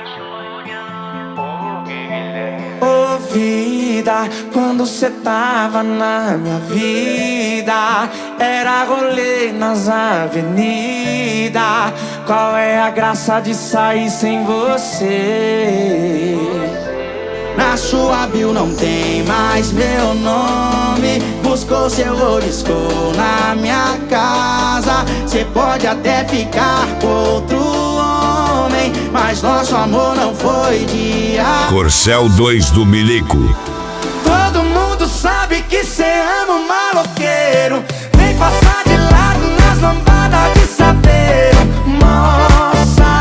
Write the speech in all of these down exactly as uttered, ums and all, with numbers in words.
Ô vida, quando cê tava na minha vida, era rolê nas avenidas. Qual é a graça de sair sem você? Na sua bio não tem mais meu nome. Buscou seu olisco na minha casa. Cê pode até ficar com outro homem, mas nosso amor não foi de ar. Corcel dois do Milico. Todo mundo sabe que cê ama um maloqueiro. Vem passar de lado nas lambadas de saveiro. Mó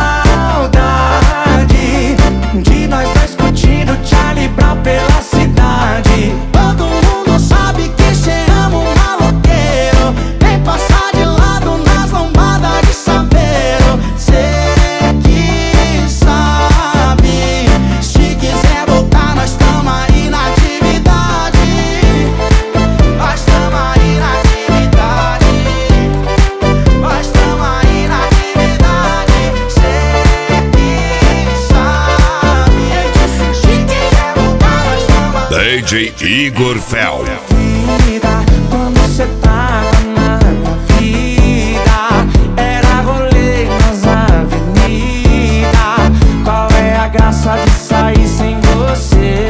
saudade de nós dois curtindo Charlie Brown pela cidade. Todo mundo sabe que cê ama um maloqueiro. Vem passar de lado nas lambadas de saveiro. Cê que sabe, se quiser voltar nós tamo aí na atividade. Nós tamo aí na atividade. Nós tamo aí na atividade. Cê que sabe, se quiser voltar nós tamo aí. D J Igor Fel. Vida, quando cê tava na minha vida, era rolê nas avenidas. Qual é a graça de sair sem você?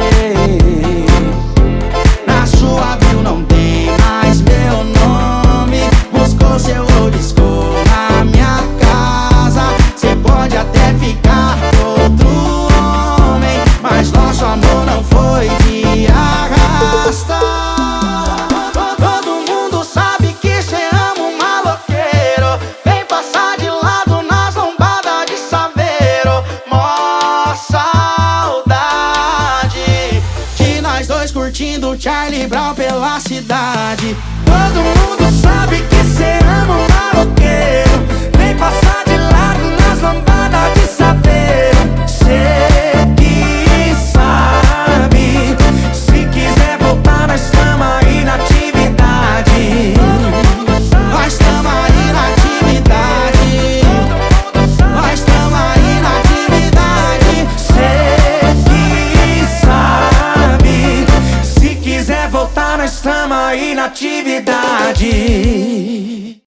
Na sua bio não tem mais meu nome. Buscou seu olisco na minha casa. Cê pode até ficar com outro homem, mas nosso amor não foi de arrasta. Todo mundo sabe que cê ama um maloqueiro. Vem passar de lado nas lombadas de saveiro. Mó saudade de nós dois curtindo Charlie Brown pela cidade. Todo mundo sabe que cê ama um maloqueiro. Vem passar de lado nas lambadas de saveiro. Cê que sabe, se quiser voltar nós tamo aí na atividade. Nós tamo aí na atividade. Nós tamo aí na atividade. Cê que sabe, se quiser voltar nós tamo aí na atividade.